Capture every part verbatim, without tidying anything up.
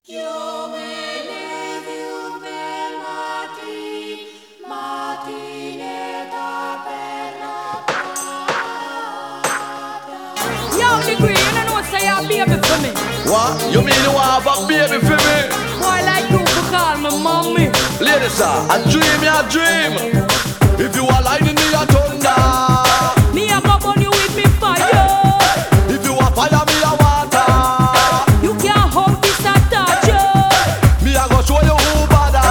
Yo me levi per mati, matinetta per la plata. Yo, Degree, you don't know say you're baby for me. What? You mean you have a baby for me? Boy like you to call me mommy. Ladies, sir, I dream, I dream. If you are lighting me a thunder, Me a go burn you with me fire. if you are fire, me a water. You can't hold this and touch you. Me a go show you who bada.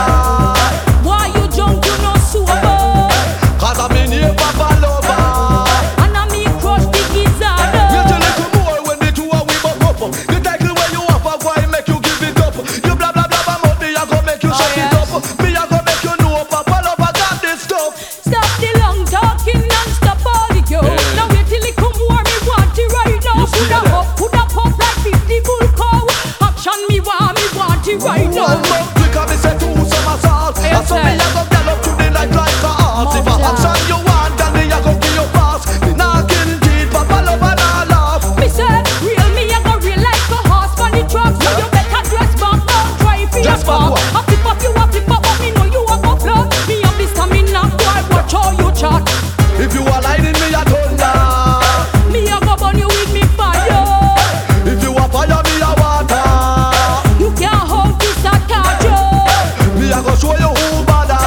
Why you drunk, you no sober. Cause I'm in here, Papa lover. And I me crush the You gizzard. tell little more when the two are we buck up. You take it where you have a why make you give it up. You blah blah blah blah about me, I go make you Oh, shut yeah. it up. Me I go make you know Papa lover got this stuff. Stop the long talking and stop all the yo. Hey. Now wait till it come war me want it right now. You see Put a that? up, put a pop like fifty bull cow. Action me want me want it right now. One more click and me say two somersaults. Yes, And so me sir. a go gallop through the night like a horse. If a Mother. action you want, then me a go give you pass. Me nah kill teeth, Papa lover nah laugh. Me say real me a go real like a horse on the truck. So you better dress back down, try for your Dress back back. what? I flip up you a flip up, but me know you a go flop. Me have the stamina, boy, watch how you chat. If you are lighting me a thunder, Me a go burn you with me fire. if you are fire, me a water. You can't hold this and touch you. Me a go show you who bada.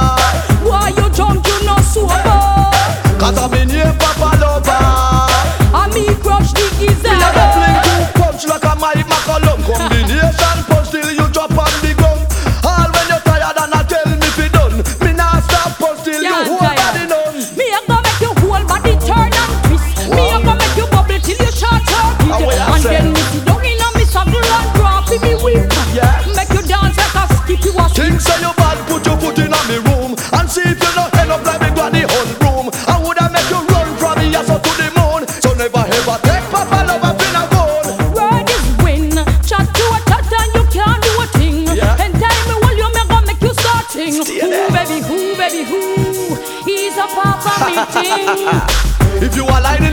Why you drunk, you no sober. Cause I'm in here, Papa lover. And me crush the Me a go gizzard. fling two punch like a Mike McCollum. Combination punch till you drop on the gun. All when you're tired and I tell me fi done. Me nah stop punch till you Can't whole tire. body done. Me a go make your whole body turn and twist. Me a go make you bubble till you short out it. Ah, what you And say? then me sit down in a me saddle and drop in me whip. Yeah. Make you dance like a skip you a skip. Things say you bad, put your foot in a me room and see if you not end up like me granny whole room. I woulda make you run from me ass up to the moon. So never ever take Papa lover fin a goal. Word is win. Chat to a chat and you can't do a thing. Yeah. And time me hold you, me go make you start sing. Stay Who there. baby, who baby, who? He's a papa meeting. If you are lying